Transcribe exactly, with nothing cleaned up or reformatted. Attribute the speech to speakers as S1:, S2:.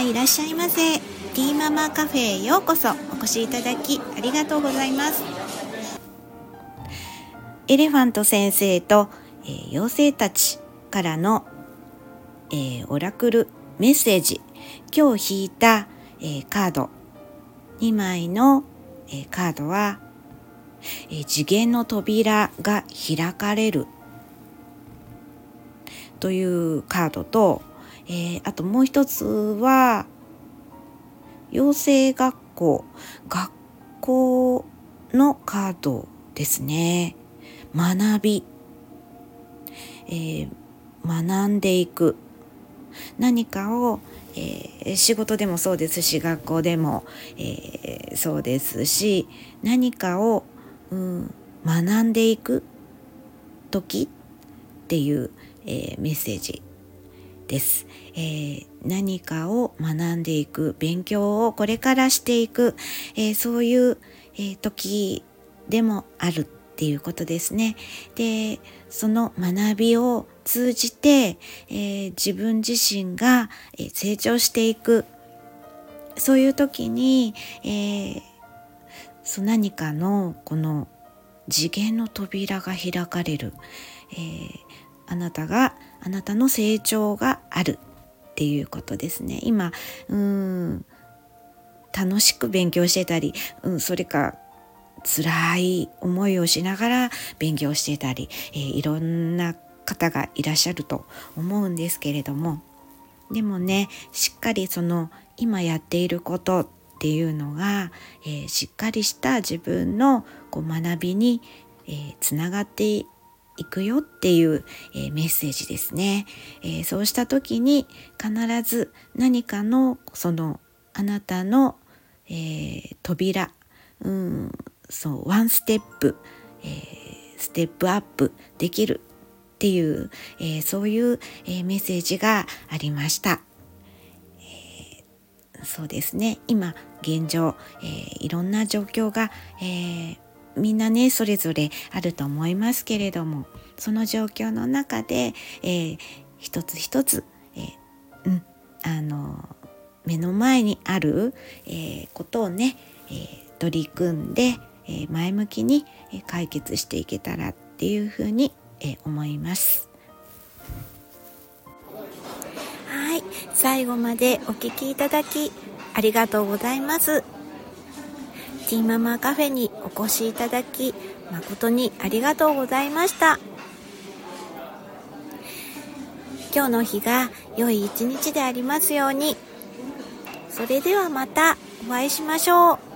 S1: いらっしゃいませ。ティーママカフェへようこそお越しいただきありがとうございます。エレファント先生と、えー、妖精たちからの、えー、オラクルメッセージ、今日引いた、えー、カードにまいの、えー、カードは、えー、次元の扉が開かれるというカードと、えー、あともう一つは養成学校学校のカードですね。学び、えー、学んでいく、何かを、えー、仕事でもそうですし、学校でも、えー、そうですし、何かを、うん、学んでいく時っていう、えー、メッセージです。えー、何かを学んでいく、勉強をこれからしていく、えー、そういう、えー、時でもあるっていうことですね。で、その学びを通じて、えー、自分自身が成長していく、そういう時に、えー、そう何かのこの次元の扉が開かれる、えー、あなたがあなたの成長があるっていうことですね。今うーん楽しく勉強してたり、うん、それか辛い思いをしながら勉強してたり、えー、いろんな方がいらっしゃると思うんですけれども、でもね、しっかりその今やっていることっていうのが、えー、しっかりした自分のこう学びに、えー、つながっていくよっていう、えー、メッセージですね。えー、そうした時に必ず何かのそのあなたの、えー、扉、うん、そうワンステップ、えー、ステップアップできるっていう、えー、そういう、えー、メッセージがありました。えー、そうですね。今現状、えー、いろんな状況が、えー、みんなねそれぞれあると思いますけれども、その状況の中で、えー、一つ一つ、えーうん、あの目の前にある、えー、ことをね、えー、取り組んで、えー、前向きに解決していけたらっていうふうに、えー、思います。はい、最後までお聞きいただきありがとうございます。ティーママカフェにお越しいただき誠にありがとうございました。今日の日が良い一日でありますように。それではまたお会いしましょう。